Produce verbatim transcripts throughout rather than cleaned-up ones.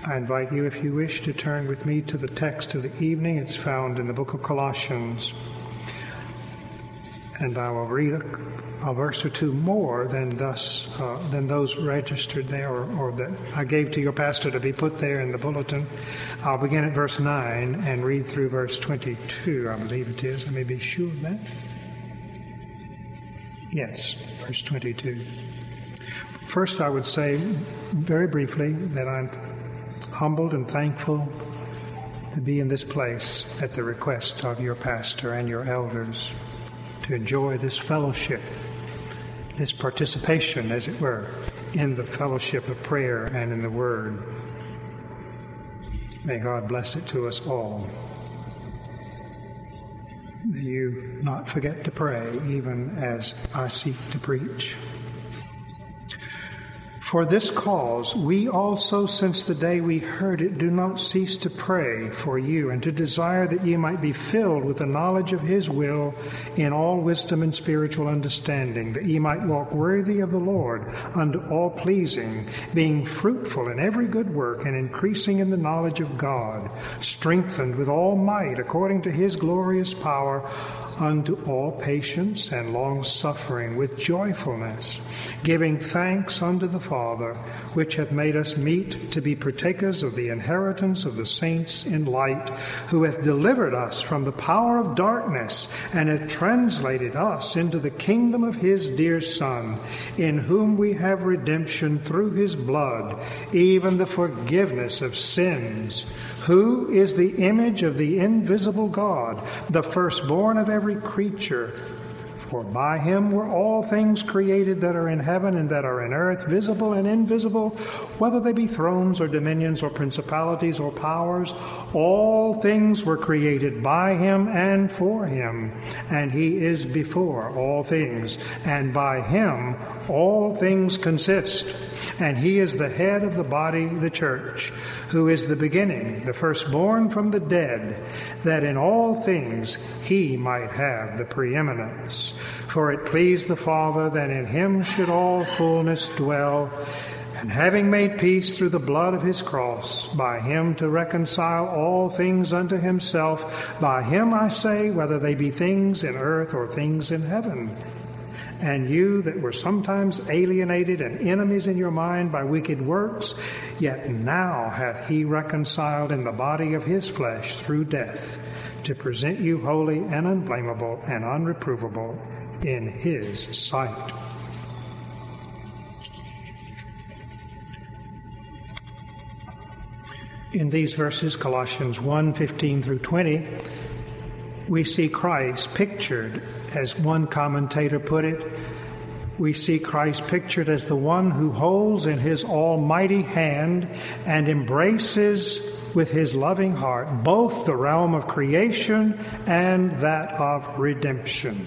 I invite you, if you wish, to turn with me to the text of the evening. It's found in the book of Colossians. And I will read a, a verse or two more than thus uh, than those registered there or, or that I gave to your pastor to be put there in the bulletin. I'll begin at verse nine and read through verse twenty-two, I believe it is. I may be sure of that. Yes, verse twenty-two. First, I would say very briefly that I'm humbled and thankful to be in this place at the request of your pastor and your elders, to enjoy this fellowship, this participation, as it were, in the fellowship of prayer and in the Word. May God bless it to us all. May you not forget to pray, even as I seek to preach. For this cause, we also, since the day we heard it, do not cease to pray for you and to desire that you might be filled with the knowledge of his will in all wisdom and spiritual understanding, that ye might walk worthy of the Lord, unto all pleasing, being fruitful in every good work and increasing in the knowledge of God, strengthened with all might according to his glorious power, unto all patience and long-suffering with joyfulness, giving thanks unto the Father, which hath made us meet to be partakers of the inheritance of the saints in light, who hath delivered us from the power of darkness, and hath translated us into the kingdom of his dear Son, in whom we have redemption through his blood, even the forgiveness of sins, who is the image of the invisible God, the firstborn of every creature. For by him were all things created that are in heaven and that are in earth, visible and invisible, whether they be thrones or dominions or principalities or powers. All things were created by him and for him, and he is before all things, and by him all things consist. And he is the head of the body, the church, who is the beginning, the firstborn from the dead, that in all things he might have the preeminence. For it pleased the Father that in him should all fullness dwell, and having made peace through the blood of his cross, by him to reconcile all things unto himself. By him, I say, whether they be things in earth or things in heaven. And you that were sometimes alienated and enemies in your mind by wicked works, yet now hath he reconciled in the body of his flesh through death, to present you holy and unblameable and unreprovable in his sight. In these verses, Colossians one, fifteen through twenty, we see Christ pictured, as one commentator put it, we see Christ pictured as the one who holds in his almighty hand and embraces with his loving heart both the realm of creation and that of redemption.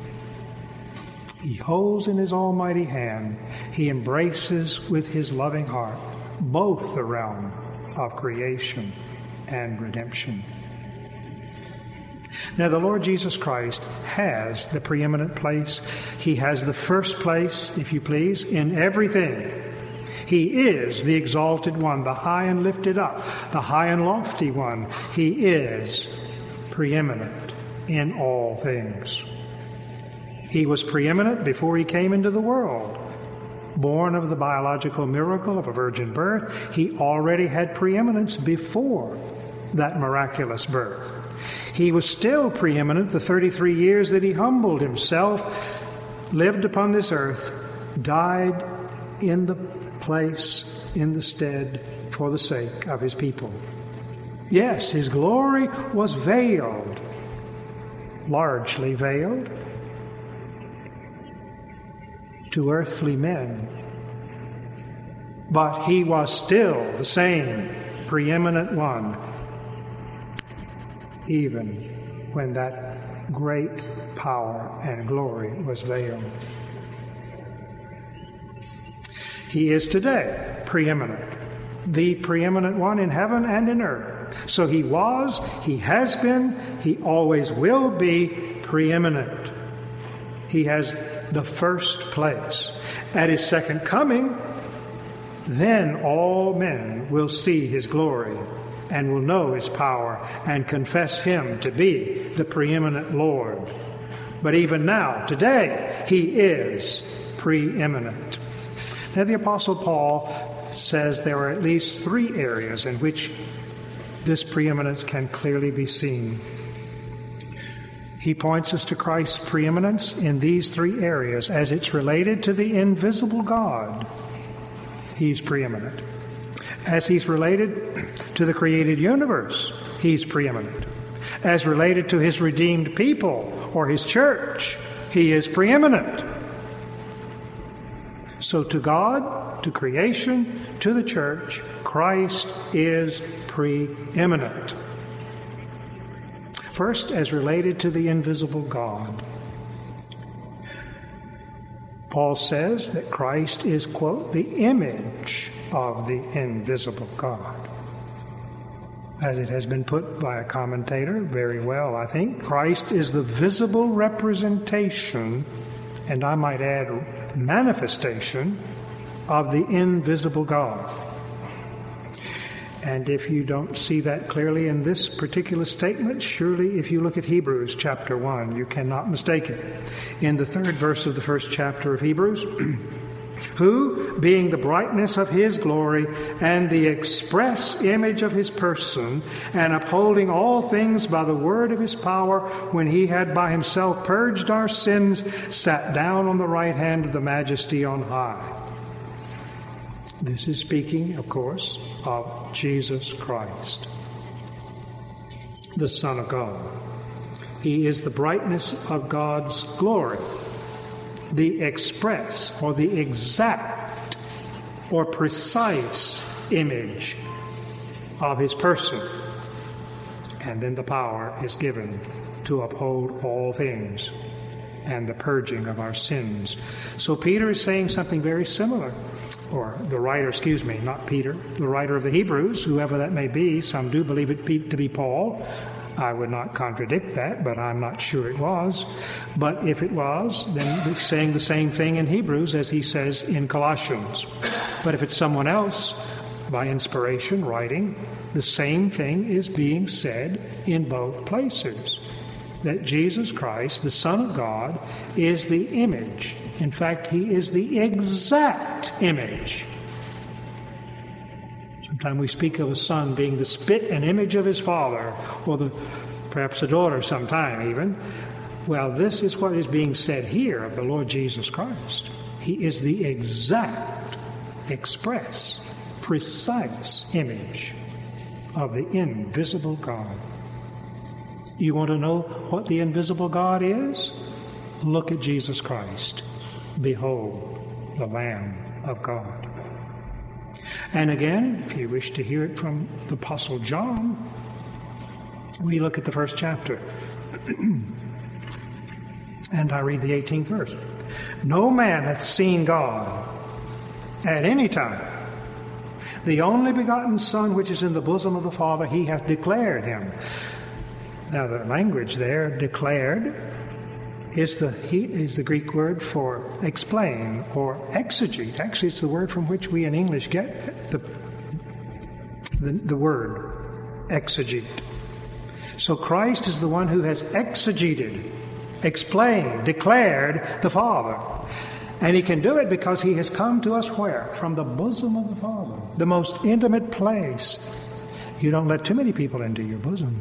He holds in his almighty hand, he embraces with his loving heart both the realm of creation and redemption. Now, the Lord Jesus Christ has the preeminent place. He has the first place, if you please, in everything. He is the exalted one, the high and lifted up, the high and lofty one. He is preeminent in all things. He was preeminent before he came into the world. Born of the biological miracle of a virgin birth, he already had preeminence before that miraculous birth. He was still preeminent the thirty-three years that he humbled himself, lived upon this earth, died in the place, in the stead, for the sake of his people. Yes, his glory was veiled, largely veiled, to earthly men. But he was still the same preeminent one, even when that great power and glory was veiled. He is today preeminent, the preeminent one in heaven and in earth. So he was, he has been, he always will be preeminent. He has the first place. At his second coming, Then all men will see his glory and will know his power and confess him to be the preeminent Lord. But even now, today, he is preeminent. Now, the Apostle Paul says there are at least three areas in which this preeminence can clearly be seen. He points us to Christ's preeminence in these three areas as it's related to the invisible God. He's preeminent. As he's related to the created universe, he's preeminent. As related to his redeemed people or his church, he is preeminent. So to God, to creation, to the church, Christ is preeminent. First, as related to the invisible God. Paul says that Christ is, quote, the image of the invisible God. As it has been put by a commentator very well, I think, Christ is the visible representation, and I might add manifestation, of the invisible God. And if you don't see that clearly in this particular statement, surely if you look at Hebrews chapter one, you cannot mistake it. In the third verse of the first chapter of Hebrews, who, being the brightness of his glory and the express image of his person, and upholding all things by the word of his power, when he had by himself purged our sins, sat down on the right hand of the majesty on high. This is speaking, of course, of Jesus Christ, the Son of God. He is the brightness of God's glory, the express or the exact or precise image of his person. And then the power is given to uphold all things and the purging of our sins. So Peter is saying something very similar. Or the writer, excuse me, not Peter, the writer of the Hebrews, whoever that may be. Some do believe it to be Paul. I would not contradict that, but I'm not sure it was. But if it was, then he's saying the same thing in Hebrews as he says in Colossians. But if it's someone else, by inspiration, writing, the same thing is being said in both places. That Jesus Christ, the Son of God, is the image. In fact, he is the exact image. Sometimes we speak of a son being the spit and image of his father, or the, perhaps a daughter sometime even. Well, this is what is being said here of the Lord Jesus Christ. He is the exact, express, precise image of the invisible God. You want to know what the invisible God is? Look at Jesus Christ. Behold, the Lamb of God. And again, if you wish to hear it from the Apostle John, we look at the first chapter. And I read the eighteenth verse. No man hath seen God at any time. The only begotten Son, which is in the bosom of the Father, he hath declared him. Now, the language there, declared, is the he, is the Greek word for explain or exegete. Actually, it's the word from which we in English get the, the, the word exegete. So Christ is the one who has exegeted, explained, declared the Father. And he can do it because he has come to us where? From the bosom of the Father, the most intimate place. You don't let too many people into your bosom.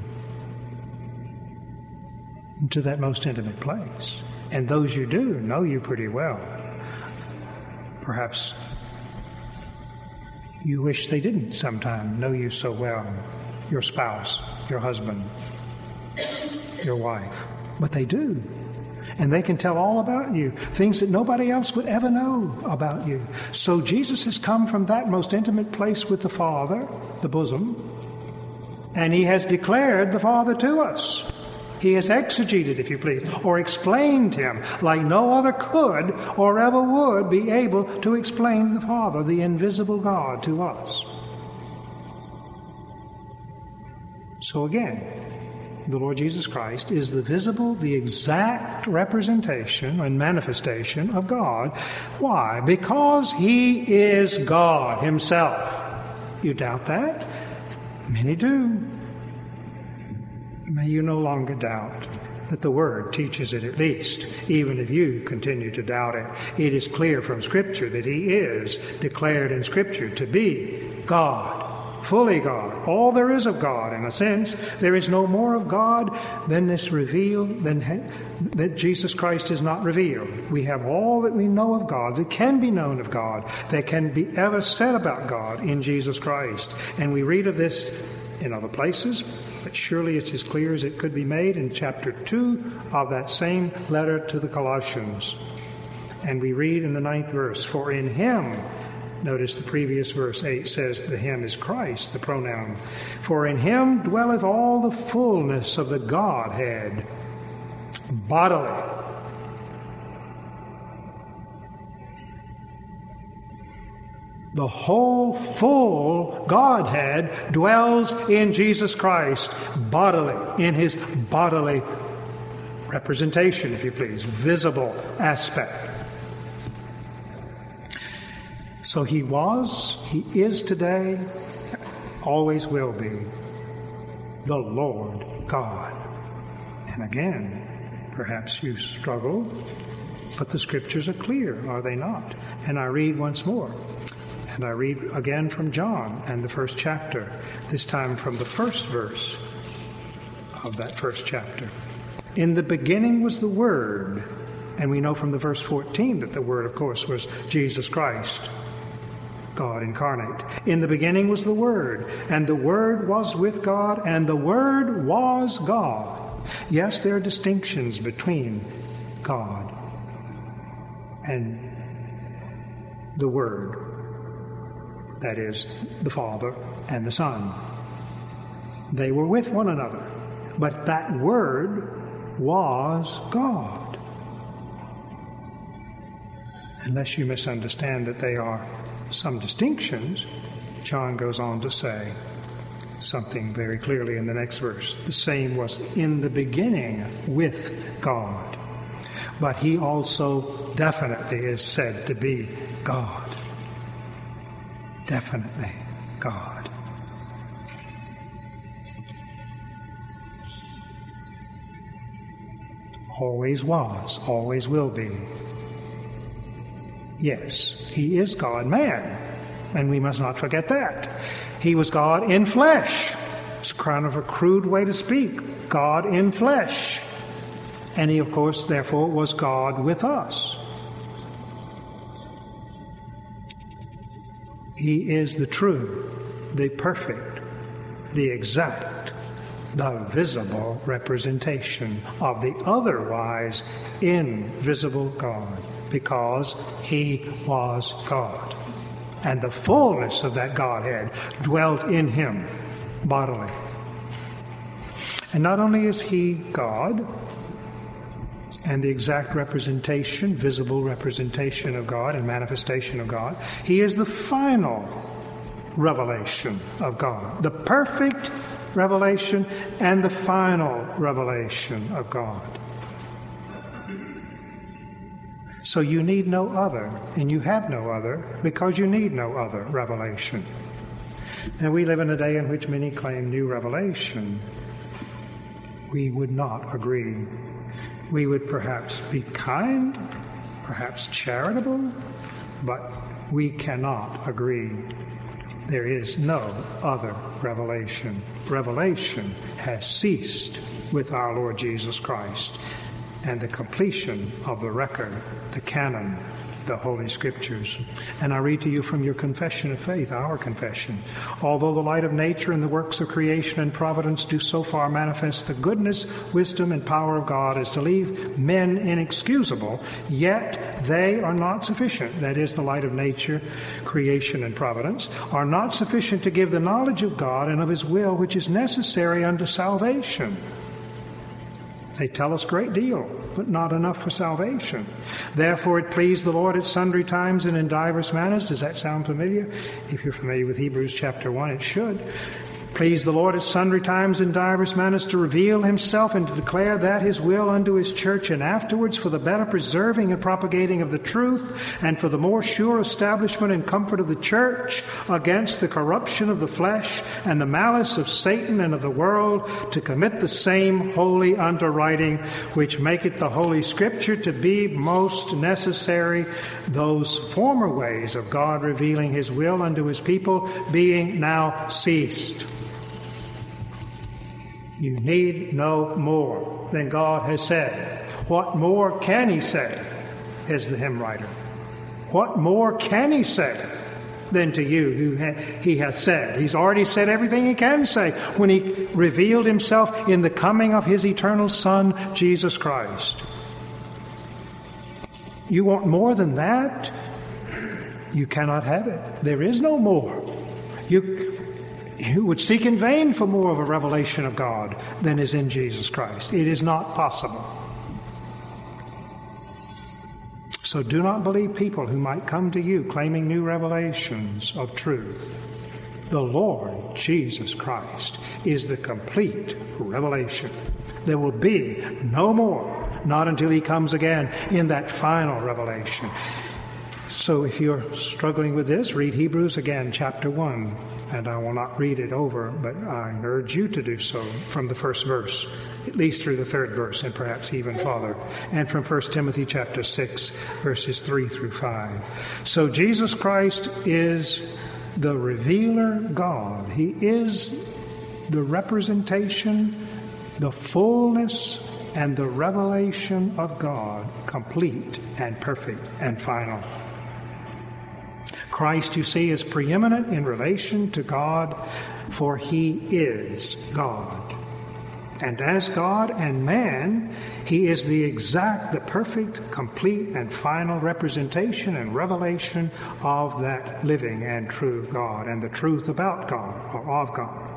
To that most intimate place. And those you do know you pretty well. Perhaps you wish they didn't sometime know you so well. Your spouse, your husband, your wife. But they do. And they can tell all about you, things that nobody else would ever know about you. So Jesus has come from that most intimate place with the Father, the bosom, and he has declared the Father to us. He has exegeted, if you please, or explained him like no other could or ever would be able to explain the Father, the invisible God, to us. So again, the Lord Jesus Christ, is the visible, the exact representation and manifestation of God. Why? Because he is God himself. You doubt that? Many do. May you no longer doubt that the Word teaches it, at least, even if you continue to doubt it. It is clear from Scripture that he is declared in Scripture to be God, fully God, all there is of God, in a sense. There is no more of God than this revealed, than that Jesus Christ is not revealed. We have all that we know of God, that can be known of God, that can be ever said about God in Jesus Christ. And we read of this in other places, but surely it's as clear as it could be made in chapter two of that same letter to the Colossians. And we read in the ninth verse, for in him, notice the previous verse eight says the him is Christ, the pronoun. For in him dwelleth all the fullness of the Godhead bodily. The whole full Godhead dwells in Jesus Christ bodily, in his bodily representation, if you please, visible aspect. So he was, he is today, always will be, the Lord God. And again, perhaps you struggle, but the Scriptures are clear, are they not? And I read once more. And I read again from John and the first chapter, this time from the first verse of that first chapter. In the beginning was the Word. And we know from the verse fourteen that the Word, of course, was Jesus Christ, God incarnate. In the beginning was the Word, and the Word was with God, and the Word was God. Yes, there are distinctions between God and the Word. That is, the Father and the Son. They were with one another, but that Word was God. Unless you misunderstand that they are some distinctions, John goes on to say something very clearly in the next verse. The same was in the beginning with God, but he also definitely is said to be God. Definitely God. Always was, always will be. Yes, he is God-man, and we must not forget that. He was God in flesh. It's kind of a crude way to speak. God in flesh. And he, of course, therefore, was God with us. He is the true, the perfect, the exact, the visible representation of the otherwise invisible God, because he was God. And the fullness of that Godhead dwelt in him bodily. And not only is he God, and the exact representation, visible representation of God and manifestation of God, he is the final revelation of God, the perfect revelation and the final revelation of God. So you need no other, and you have no other, because you need no other revelation. Now, we live in a day in which many claim new revelation. We would not agree. We would perhaps be kind, perhaps charitable, but we cannot agree. There is no other revelation. Revelation has ceased with our Lord Jesus Christ and the completion of the record, the canon, the Holy Scriptures. And I read to you from your confession of faith, our confession. Although the light of nature and the works of creation and providence do so far manifest the goodness, wisdom, and power of God as to leave men inexcusable, yet they are not sufficient. That is, the light of nature, creation, and providence are not sufficient to give the knowledge of God and of his will, which is necessary unto salvation. They tell us a great deal, but not enough for salvation. Therefore it pleased the Lord at sundry times and in divers manners. Does that sound familiar? If you're familiar with Hebrews chapter one, it should. Please the Lord at sundry times in divers manners to reveal himself and to declare that his will unto his church, and afterwards for the better preserving and propagating of the truth, and for the more sure establishment and comfort of the church against the corruption of the flesh and the malice of Satan and of the world, to commit the same wholly unto writing, which maketh the Holy Scripture to be most necessary, those former ways of God revealing his will unto his people being now ceased. You need no more than God has said. What more can he say, as the hymn writer? What more can he say than to you who ha- he hath said? He's already said everything he can say when he revealed himself in the coming of his eternal Son, Jesus Christ. You want more than that? You cannot have it. There is no more. You... You would seek in vain for more of a revelation of God than is in Jesus Christ. It is not possible. So do not believe people who might come to you claiming new revelations of truth. The Lord Jesus Christ is the complete revelation. There will be no more, not until he comes again in that final revelation. So if you're struggling with this, read Hebrews again, chapter one. And I will not read it over, but I urge you to do so from the first verse, at least through the third verse, and perhaps even farther. And from First Timothy chapter six, verses three through five. So Jesus Christ is the revealer God. He is the representation, the fullness, and the revelation of God, complete and perfect and final. Christ, you see, is preeminent in relation to God, for he is God. And as God and man, he is the exact, the perfect, complete, and final representation and revelation of that living and true God and the truth about God, or of God.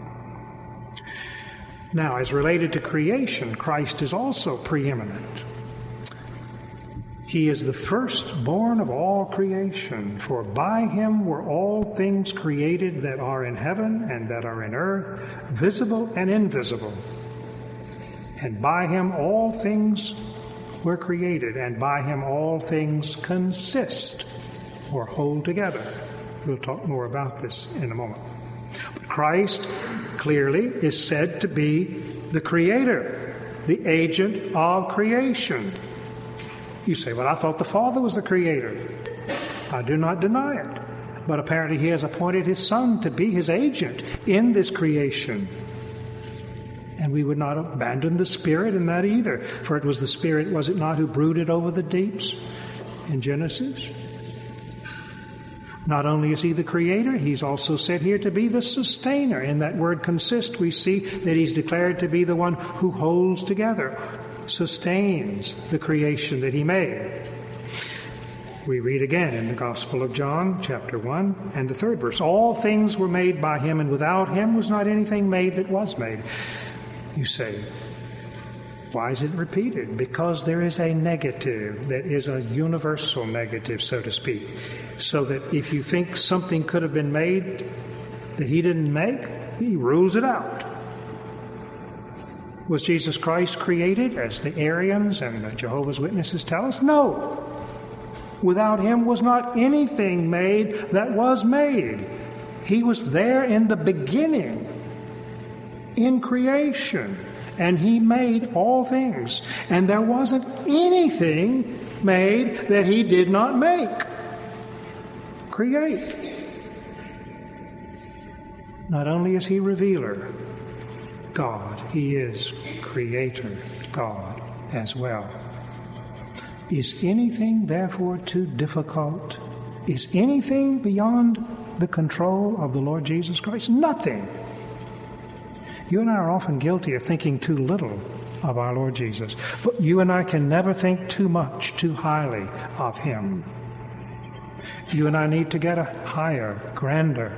Now, as related to creation, Christ is also preeminent. He is the firstborn of all creation, for by him were all things created that are in heaven and that are in earth, visible and invisible. And by him all things were created, and by him all things consist or hold together. We'll talk more about this in a moment. But Christ clearly is said to be the creator, the agent of creation. You say, well, I thought the Father was the creator. I do not deny it. But apparently he has appointed his Son to be his agent in this creation. And we would not abandon the Spirit in that either. For it was the Spirit, was it not, who brooded over the deeps in Genesis? Not only is he the creator, he's also said here to be the sustainer. In that word consist, we see that he's declared to be the one who holds together, sustains the creation that he made. We read again in the Gospel of John, chapter one, and the third verse. All things were made by him, and without him was not anything made that was made. You say, why is it repeated? Because there is a negative that is a universal negative, so to speak. So that if you think something could have been made that he didn't make, he rules it out. Was Jesus Christ created, as the Arians and the Jehovah's Witnesses tell us? No. Without him was not anything made that was made. He was there in the beginning, in creation, and he made all things. And there wasn't anything made that he did not make, create. Not only is he revealer, God, he is creator, God, as well. Is anything, therefore, too difficult? Is anything beyond the control of the Lord Jesus Christ? Nothing. You and I are often guilty of thinking too little of our Lord Jesus. But you and I can never think too much, too highly of him. You and I need to get a higher, grander,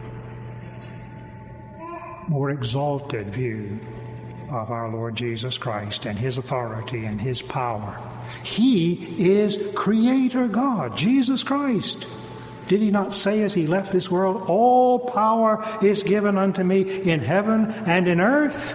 more exalted view of our Lord Jesus Christ and his authority and his power. He is Creator God, Jesus Christ. Did he not say as he left this world, all power is given unto me in heaven and in earth?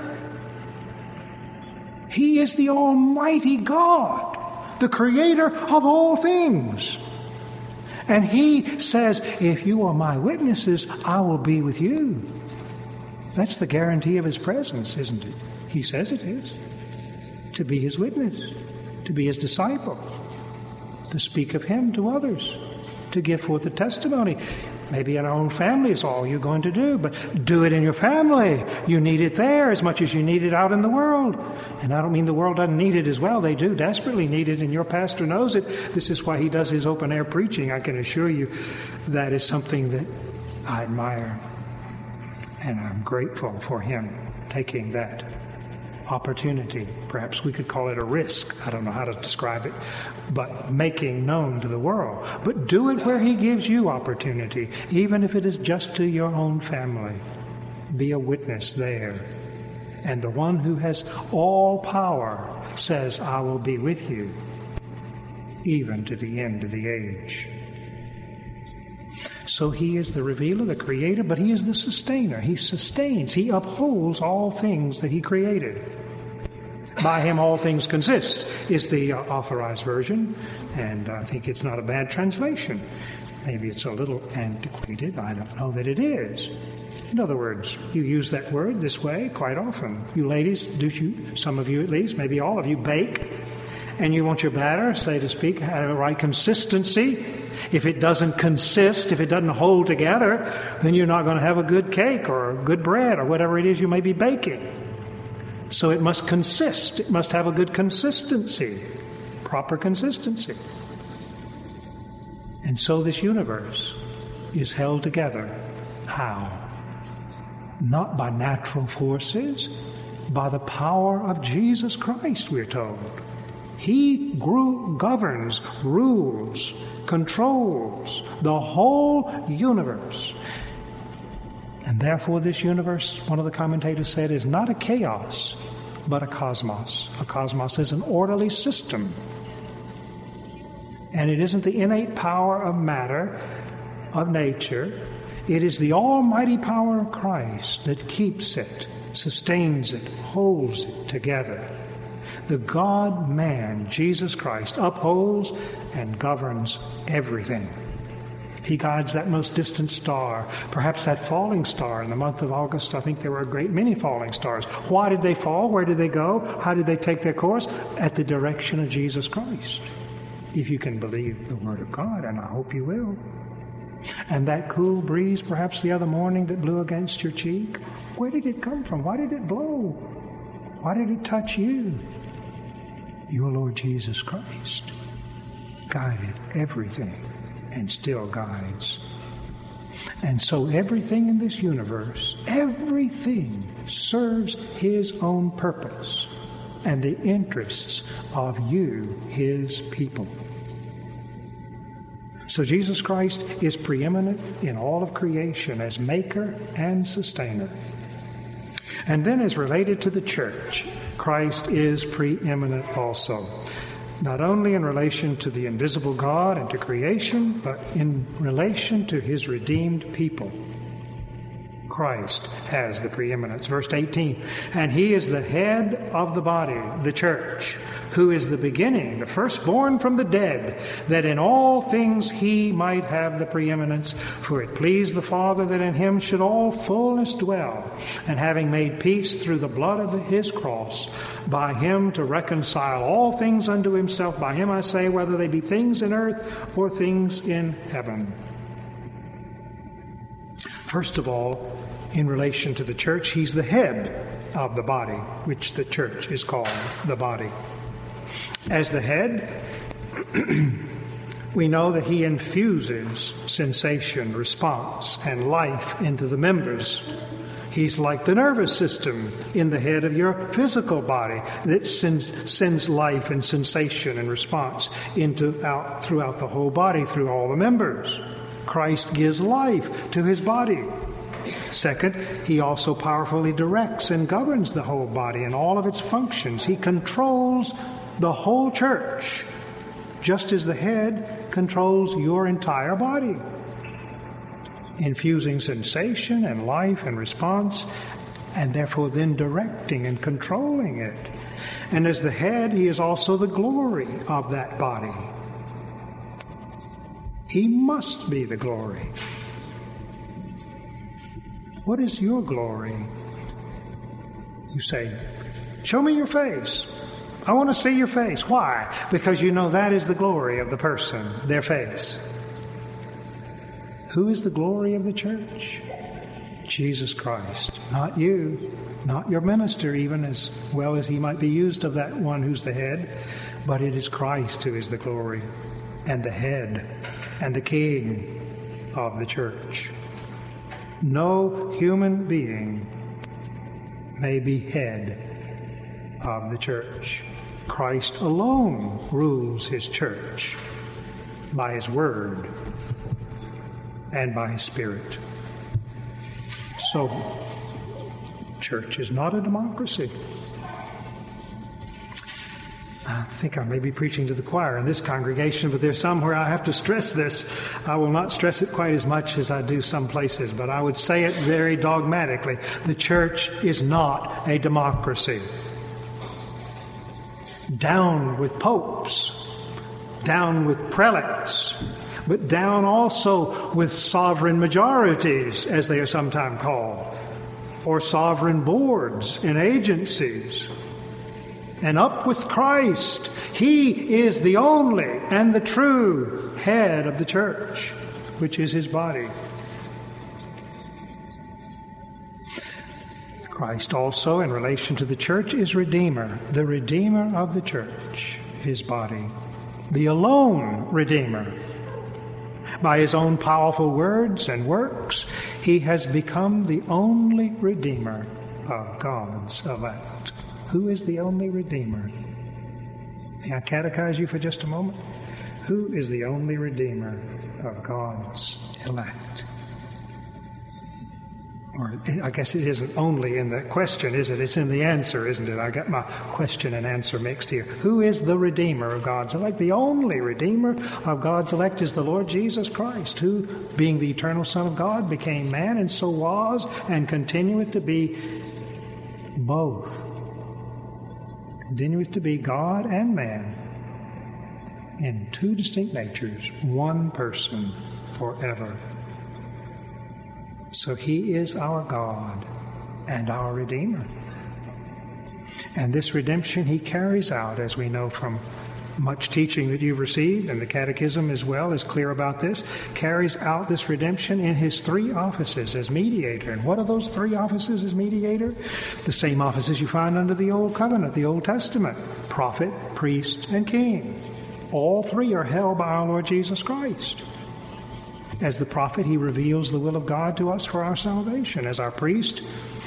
He is the Almighty God, the creator of all things. And he says, if you are my witnesses, I will be with you. That's the guarantee of his presence, isn't it? He says it is. To be his witness, to be his disciple, to speak of him to others, to give forth a testimony. Maybe in our own family is all you're going to do, but do it in your family. You need it there as much as you need it out in the world. And I don't mean the world doesn't need it as well. They do desperately need it, and your pastor knows it. This is why he does his open-air preaching. I can assure you that is something that I admire, and I'm grateful for him taking that opportunity. Perhaps we could call it a risk. I don't know how to describe it, but making known to the world. But do it where he gives you opportunity, even if it is just to your own family. Be a witness there. And the one who has all power says, I will be with you, even to the end of the age. So he is the revealer, the creator, but he is the sustainer. He sustains, he upholds all things that he created. By him all things consist is the uh, authorized version, and I think it's not a bad translation. Maybe it's a little antiquated. I don't know that it is. In other words, you use that word this way quite often. You ladies, do you, some of you at least, maybe all of you, bake, and you want your batter, so to speak, have the right consistency. If it doesn't consist, if it doesn't hold together, then you're not going to have a good cake or good bread or whatever it is you may be baking. So it must consist. It must have a good consistency, proper consistency. And so this universe is held together. How? Not by natural forces, by the power of Jesus Christ, we're told. He grew, governs, rules, controls the whole universe. And therefore this universe, one of the commentators said, is not a chaos, but a cosmos. A cosmos is an orderly system. And it isn't the innate power of matter, of nature. It is the almighty power of Christ that keeps it, sustains it, holds it together. The God-man, Jesus Christ, upholds and governs everything. He guides that most distant star, perhaps that falling star in the month of August. I think there were a great many falling stars. Why did they fall? Where did they go? How did they take their course? At the direction of Jesus Christ. If you can believe the Word of God, and I hope you will. And that cool breeze perhaps the other morning that blew against your cheek, where did it come from? Why did it blow? Why did it touch you? Your Lord Jesus Christ guided everything and still guides. And so everything in this universe, everything serves his own purpose and the interests of you, his people. So Jesus Christ is preeminent in all of creation as maker and sustainer. And then as related to the church, Christ is preeminent also, not only in relation to the invisible God and to creation, but in relation to his redeemed people. Christ has the preeminence. Verse eighteen, and he is the head of the body, the church, who is the beginning, the firstborn from the dead, that in all things he might have the preeminence. For it pleased the Father that in him should all fullness dwell, and having made peace through the blood of his cross, by him to reconcile all things unto himself. By him I say, whether they be things in earth or things in heaven. First of all, in relation to the church, he's the head of the body, which the church is called the body. As the head, we know that he infuses sensation, response, and life into the members. He's like the nervous system in the head of your physical body that sends, sends life and sensation and response into out throughout the whole body, through all the members. Christ gives life to his body. Second, he also powerfully directs and governs the whole body and all of its functions. He controls the whole church, just as the head controls your entire body. infusing sensation and life and response, and therefore then directing and controlling it. And as the head, he is also the glory of that body. He must be the glory. What is your glory? You say, show me your face. I want to see your face. Why? Because you know that is the glory of the person, their face. Who is the glory of the church? Jesus Christ. Not you, not your minister, even as well as he might be used of that one who's the head, but it is Christ who is the glory and the head and the king of the church. No human being may be head of the church. Christ alone rules his church by his word and by his Spirit. So, church is not a democracy. I think I may be preaching to the choir in this congregation, but there's some where I have to stress this. I will not stress it quite as much as I do some places, but I would say it very dogmatically. The church is not a democracy. Down with popes, down with prelates, but down also with sovereign majorities, as they are sometimes called, or sovereign boards and agencies. And up with Christ. He is the only and the true head of the church, which is his body. Christ also, in relation to the church, is Redeemer, the Redeemer of the church, his body, the alone Redeemer. By his own powerful words and works, he has become the only Redeemer of God's elect. Who is the only Redeemer? May I catechize you for just a moment? Who is the only Redeemer of God's elect? Or I guess it isn't only in the question, is it? It's in the answer, isn't it? I got my question and answer mixed here. Who is the Redeemer of God's elect? The only Redeemer of God's elect is the Lord Jesus Christ, who, being the eternal Son of God, became man, and so was and continueth to be both. Continueth to be God and man in two distinct natures, one person forever. So he is our God and our Redeemer. And this redemption he carries out, as we know from much teaching that you've received, and the Catechism as well is clear about this, carries out this redemption in his three offices as mediator. And what are those three offices as mediator? The same offices you find under the Old Covenant, the Old Testament: prophet, priest, and king. All three are held by our Lord Jesus Christ. As the prophet, he reveals the will of God to us for our salvation. As our priest,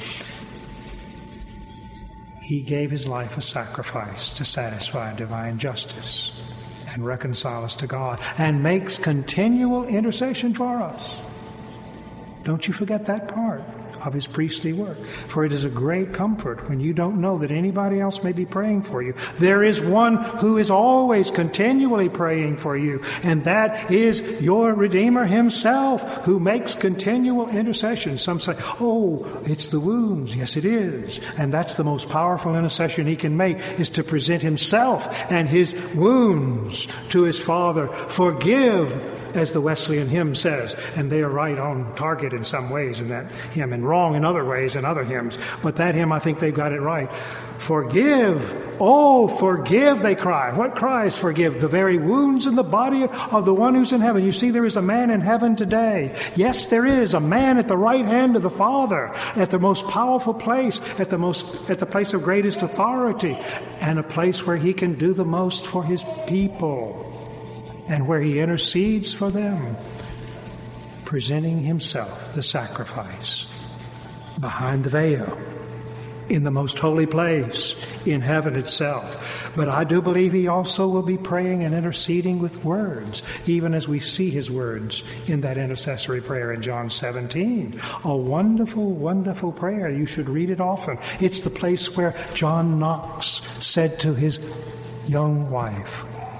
he gave his life a sacrifice to satisfy divine justice and reconcile us to God, and makes continual intercession for us. Don't you forget that part of his priestly work, for it is a great comfort when you don't know that anybody else may be praying for you. There is one who is always continually praying for you, and that is your Redeemer himself, who makes continual intercession. Some say, oh, it's the wounds. Yes, it is. And that's the most powerful intercession he can make, is to present himself and his wounds to his Father. Forgive, as the Wesleyan hymn says, and they are right on target in some ways in that hymn, and wrong in other ways in other hymns. But that hymn, I think they've got it right. Forgive, oh, forgive, they cry. What cries forgive? The very wounds in the body of the one who's in heaven. You see, there is a man in heaven today. Yes, there is a man at the right hand of the Father, at the most powerful place, at the most, at the place of greatest authority, and a place where he can do the most for his people, and where he intercedes for them, presenting himself, the sacrifice, behind the veil, in the most holy place, in heaven itself. But I do believe he also will be praying and interceding with words, even as we see his words in that intercessory prayer in John seventeen. A wonderful, wonderful prayer. You should read it often. It's the place where John Knox said to his young wife,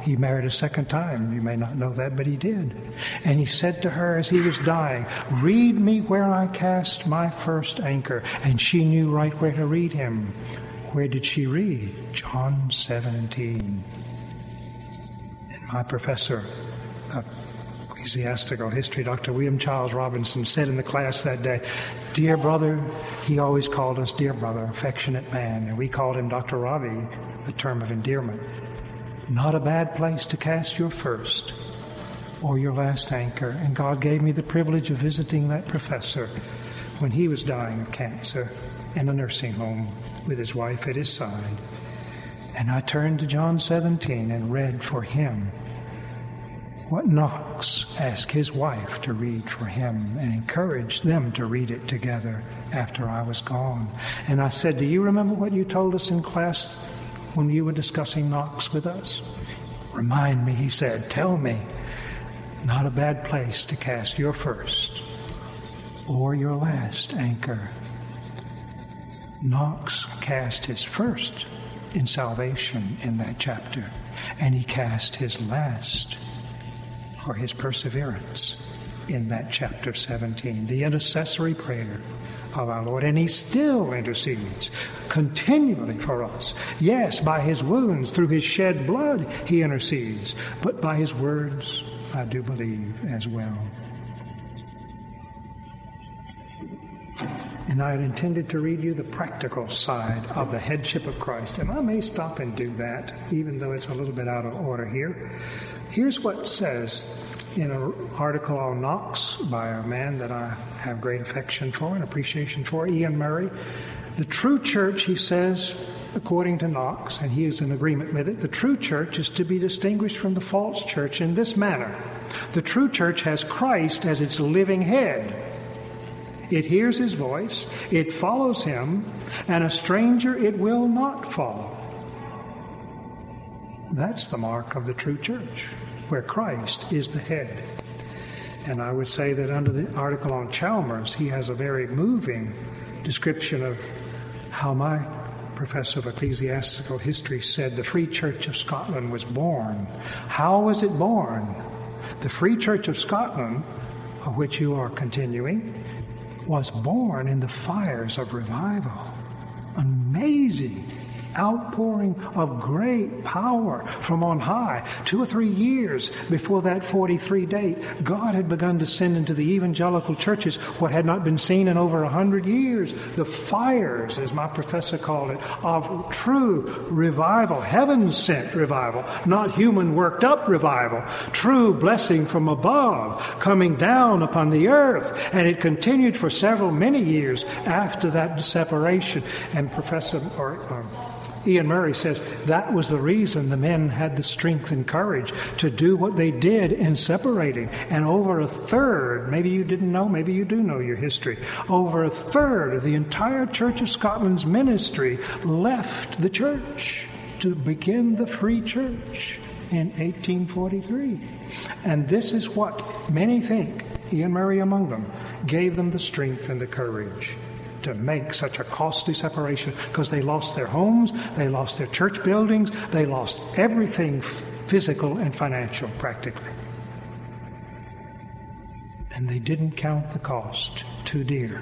He married a second time. You may not know that, but he did. And he said to her as he was dying, "Read me where I cast my first anchor." And she knew right where to read him. Where did she read? John seventeen. And my professor of ecclesiastical history, Doctor William Charles Robinson, said in the class that day, "Dear brother," he always called us dear brother, affectionate man, and we called him Doctor Robbie, a term of endearment. "Not a bad place to cast your first or your last anchor." And God gave me the privilege of visiting that professor when he was dying of cancer in a nursing home with his wife at his side. And I turned to John seventeen and read for him what Knox asked his wife to read for him and encouraged them to read it together after I was gone. And I said, "Do you remember what you told us in class when you were discussing Knox with us?" "Remind me," he said. "Tell me." "Not a bad place to cast your first or your last anchor." Knox cast his first in salvation in that chapter, and he cast his last for his perseverance in that chapter seventeen, the intercessory prayer of our Lord. And he still intercedes continually for us. Yes, by his wounds, through his shed blood, he intercedes, but by his words, I do believe as well. And I had intended to read you the practical side of the headship of Christ, and I may stop and do that, even though it's a little bit out of order here. Here's what it says in an article on Knox by a man that I have great affection for and appreciation for, Ian Murray. The true church, he says, according to Knox, and he is in agreement with it, the true church is to be distinguished from the false church in this manner. The true church has Christ as its living head. It hears his voice, it follows him, and a stranger it will not follow. That's the mark of the true church, where Christ is the head. And I would say that under the article on Chalmers, he has a very moving description of how my professor of ecclesiastical history said the Free Church of Scotland was born. How was it born? The Free Church of Scotland, of which you are continuing, was born in the fires of revival. Amazing outpouring of great power from on high. Two or three years before that forty-three date, God had begun to send into the evangelical churches what had not been seen in over a hundred years. The fires, as my professor called it, of true revival, heaven-sent revival, not human worked up revival, true blessing from above coming down upon the earth. And it continued for several, many years after that separation. And Professor or, or Ian Murray says that was the reason the men had the strength and courage to do what they did in separating. And over a third, maybe you didn't know, maybe you do know your history, over a third of the entire Church of Scotland's ministry left the church to begin the Free Church in eighteen forty-three. And this is what many think, Ian Murray among them, gave them the strength and the courage to make such a costly separation, because they lost their homes, they lost their church buildings, they lost everything physical and financial practically. And they didn't count the cost too dear.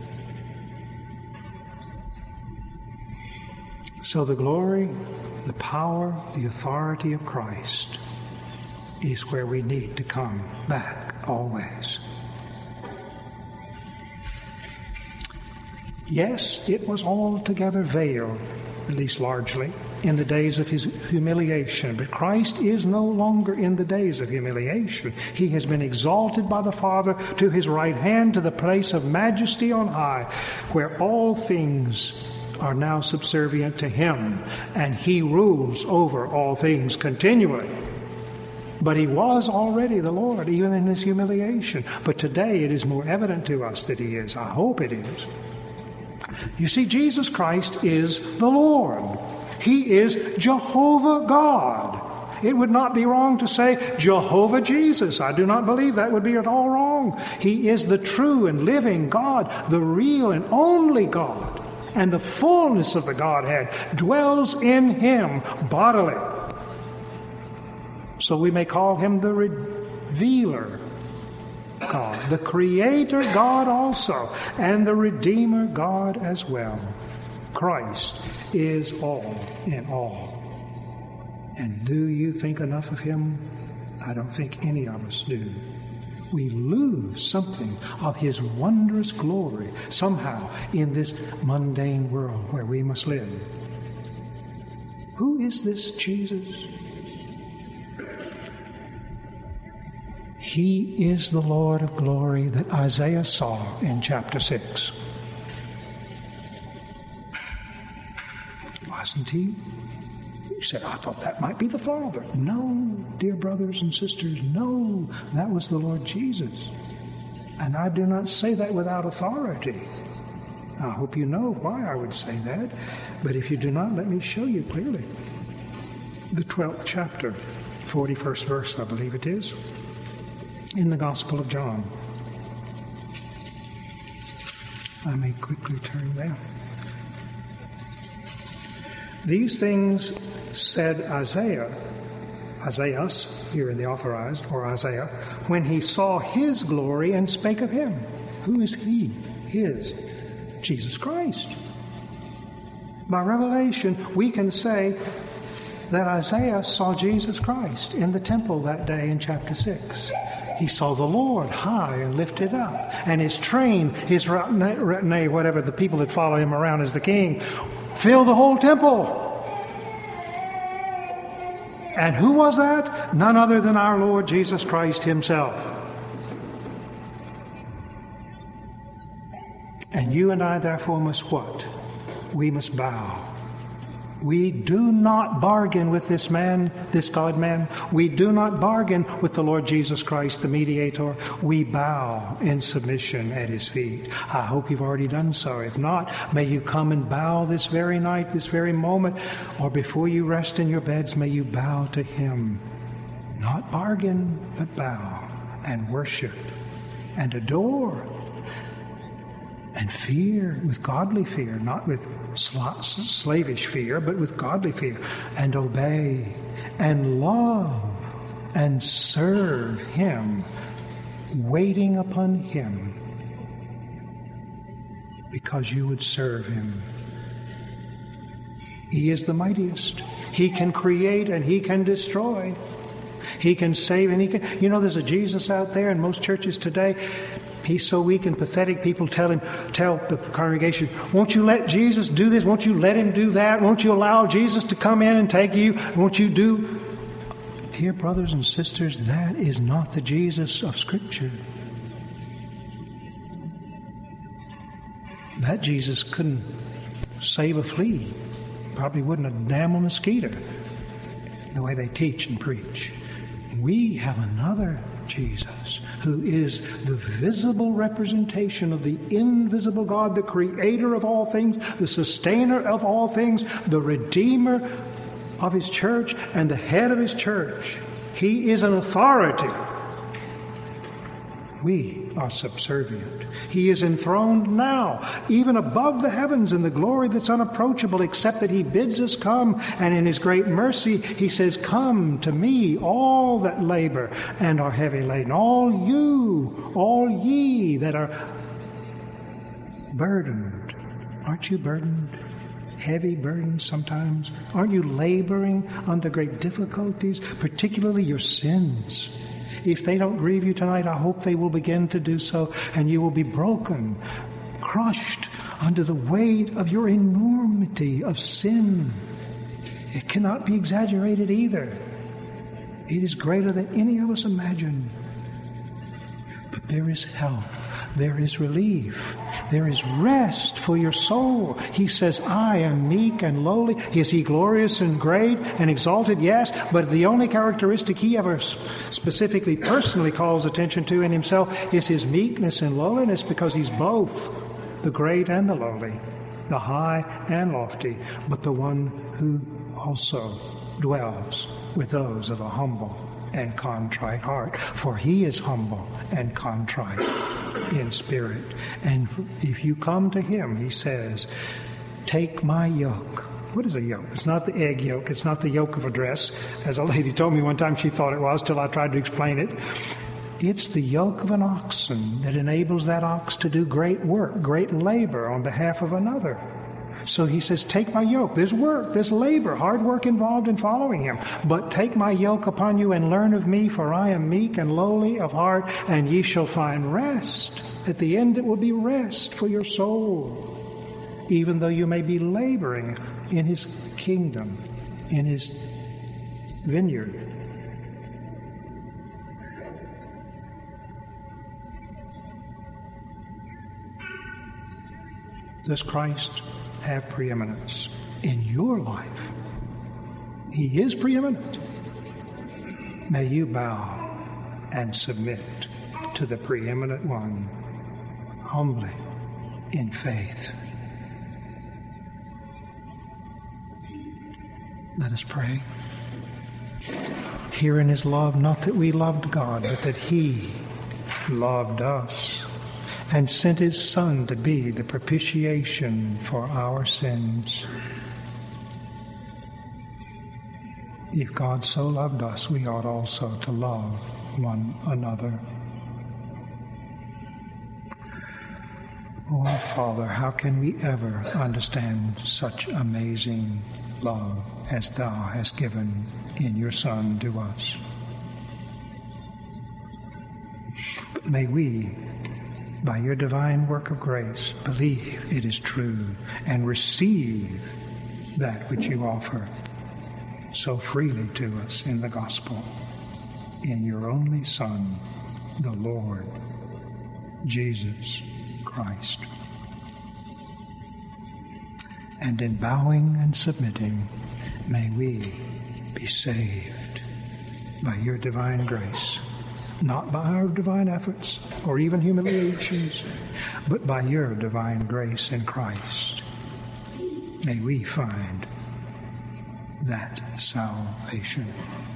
So the glory, the power, the authority of Christ is where we need to come back always. Yes, it was altogether veiled, at least largely, in the days of his humiliation. But Christ is no longer in the days of humiliation. He has been exalted by the Father to his right hand, to the place of majesty on high, where all things are now subservient to him, and he rules over all things continually. But he was already the Lord, even in his humiliation. But today it is more evident to us that he is. I hope it is. You see, Jesus Christ is the Lord. He is Jehovah God. It would not be wrong to say Jehovah Jesus. I do not believe that would be at all wrong. He is the true and living God, the real and only God. And the fullness of the Godhead dwells in him bodily. So we may call him the Revealer God, the Creator God also, and the Redeemer God as well. Christ is all in all. And do you think enough of him? I don't think any of us do. We lose something of his wondrous glory somehow in this mundane world where we must live. Who is this Jesus? He is the Lord of glory that Isaiah saw in chapter six. Wasn't he? You said, I thought that might be the Father. No, dear brothers and sisters, no, that was the Lord Jesus. And I do not say that without authority. I hope you know why I would say that. But if you do not, let me show you clearly. The twelfth chapter, forty-first verse, I believe it is, in the Gospel of John. I may quickly turn there. These things said Isaiah, Isaiahs, here in the Authorized, or Isaiah, when he saw his glory and spake of him. Who is he? His. Jesus Christ. By revelation, we can say that Isaiah saw Jesus Christ in the temple that day in chapter six. He saw the Lord high and lifted up, and his train, his retinue, whatever, the people that follow him around as the king, fill the whole temple. And who was that? None other than our Lord Jesus Christ himself. And you and I, therefore, must what? We must bow. We do not bargain with this man, this God-man. We do not bargain with the Lord Jesus Christ, the mediator. We bow in submission at his feet. I hope you've already done so. If not, may you come and bow this very night, this very moment, or before you rest in your beds, may you bow to him. Not bargain, but bow and worship and adore and fear with godly fear, not with sl- slavish fear, but with godly fear, and obey and love and serve him, waiting upon him because you would serve him. He is the mightiest. He can create and he can destroy. He can save and he can... You know, there's a Jesus out there in most churches today. He's so weak and pathetic, people tell him, tell the congregation, won't you let Jesus do this? Won't you let him do that? Won't you allow Jesus to come in and take you? Won't you do... Dear brothers and sisters, that is not the Jesus of Scripture. That Jesus couldn't save a flea. Probably wouldn't have damned a mosquito, the way they teach and preach. We have another Jesus, who is the visible representation of the invisible God, the creator of all things, the sustainer of all things, the redeemer of his church, and the head of his church. He is an authority. We are subservient. He is enthroned now, even above the heavens in the glory that's unapproachable, except that he bids us come, and in his great mercy he says, come to me, all that labor and are heavy laden, all you, all ye that are burdened. Aren't you burdened? Heavy burdens sometimes? Aren't you laboring under great difficulties, particularly your sins? If they don't grieve you tonight, I hope they will begin to do so, and you will be broken, crushed under the weight of your enormity of sin. It cannot be exaggerated either. It is greater than any of us imagine. But there is help. There is relief. There is rest for your soul. He says, I am meek and lowly. Is he glorious and great and exalted? Yes, but the only characteristic he ever specifically, personally calls attention to in himself is his meekness and lowliness, because he's both the great and the lowly, the high and lofty, but the one who also dwells with those of a humble and contrite heart. For he is humble and contrite in spirit. And if you come to him, he says, take my yoke What is a yoke? It's not the egg yolk. It's not the yolk of a dress, as a lady told me one time she thought it was till I tried to explain it. It's the yoke of an oxen that enables that ox to do great work, great labor on behalf of another. So he says, take my yoke. There's work, there's labor, hard work involved in following him. But take my yoke upon you and learn of me, for I am meek and lowly of heart, and ye shall find rest. At the end it will be rest for your soul, even though you may be laboring in his kingdom, in his vineyard. Does Christ have preeminence in your life? He is preeminent. May you bow and submit to the preeminent one, humbly in faith. Let us pray. Herein is love, not that we loved God, but that he loved us and sent his Son to be the propitiation for our sins. If God so loved us, we ought also to love one another. Oh, Father, how can we ever understand such amazing love as thou hast given in your Son to us? But may we, by your divine work of grace, believe it is true and receive that which you offer so freely to us in the gospel, in your only Son, the Lord Jesus Christ. And in bowing and submitting, may we be saved by your divine grace, not by our divine efforts or even humiliations, but by your divine grace in Christ. May we find that salvation.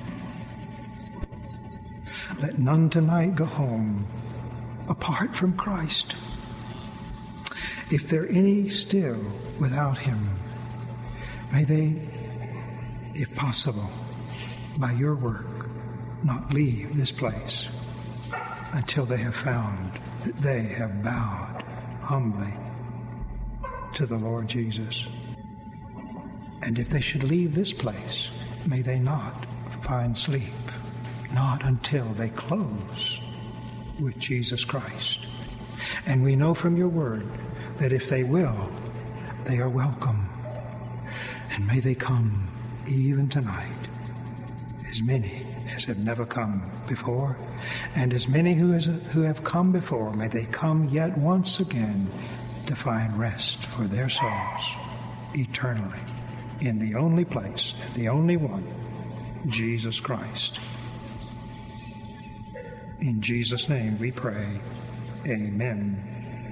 Let none tonight go home apart from Christ. If there are any still without him, may they, if possible, by your work, not leave this place until they have found that they have bowed humbly to the Lord Jesus. And if they should leave this place, may they not find sleep, not until they close with Jesus Christ. And we know from your word that if they will, they are welcome. And may they come even tonight, as many as have never come before, and as many who, has, who have come before, may they come yet once again to find rest for their souls eternally in the only place and the only one, Jesus Christ. In Jesus' name we pray, amen.